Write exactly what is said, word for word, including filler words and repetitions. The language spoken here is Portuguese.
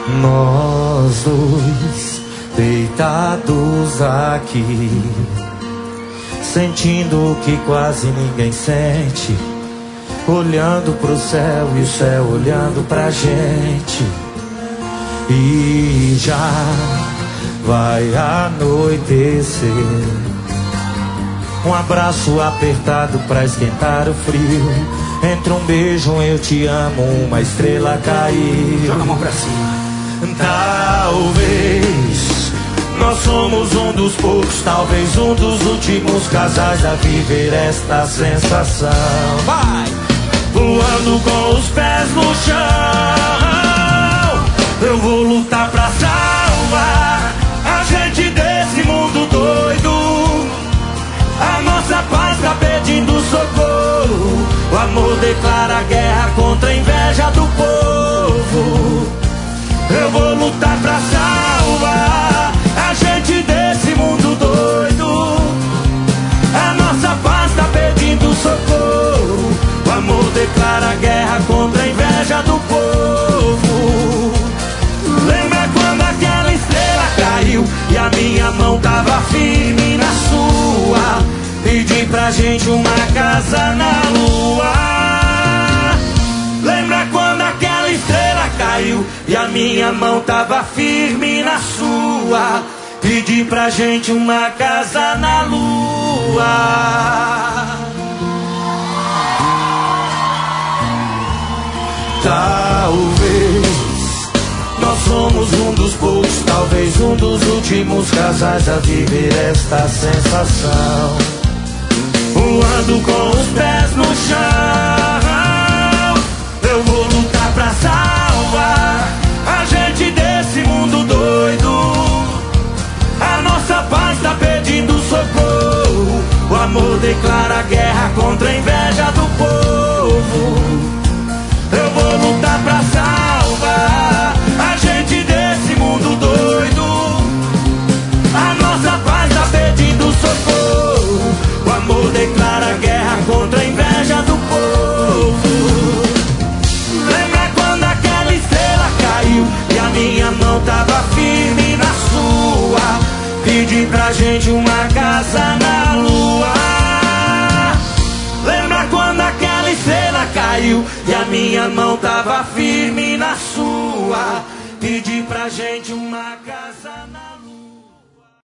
Nós dois deitados aqui, sentindo o que quase ninguém sente, olhando pro céu e o céu olhando pra gente. E já vai anoitecer, um abraço apertado pra esquentar o frio. Entre um beijo, um eu te amo, uma estrela caiu. Joga a mão pra cima. Talvez nós somos um dos poucos, talvez um dos últimos casais a viver esta sensação. Vai! Voando com os pés no chão, eu vou lutar pra salvar a gente desse mundo doido. A nossa paz tá pedindo socorro, o amor declara guerra contra a inveja do povo. Eu vou lutar pra salvar a gente desse mundo doido. A nossa paz tá pedindo socorro, o amor declara guerra contra a inveja do povo. Lembra quando aquela estrela caiu e a minha mão tava firme na sua? Pedi pra gente uma casa na lua. Lembra quando aquela estrela caiu e a minha mão tava firme na sua? Pedi pra gente uma casa na lua. Talvez nós somos um dos poucos, talvez um dos últimos casais a viver esta sensação. Voando com os pés no chão, eu vou lutar pra salvar a gente desse mundo doido. A nossa paz tá pedindo socorro, o amor declara guerra contra a inveja do povo. Eu vou lutar pra salvar a gente desse mundo doido. A nossa paz tá pedindo socorro, o amor declara guerra contra a inveja do povo. Lembra quando aquela estrela caiu e a minha mão tava firme na sua? Pedi pra gente uma casa na lua. Lembra quando aquela estrela caiu e a minha mão tava firme na sua? Pedi pra gente uma casa na lua.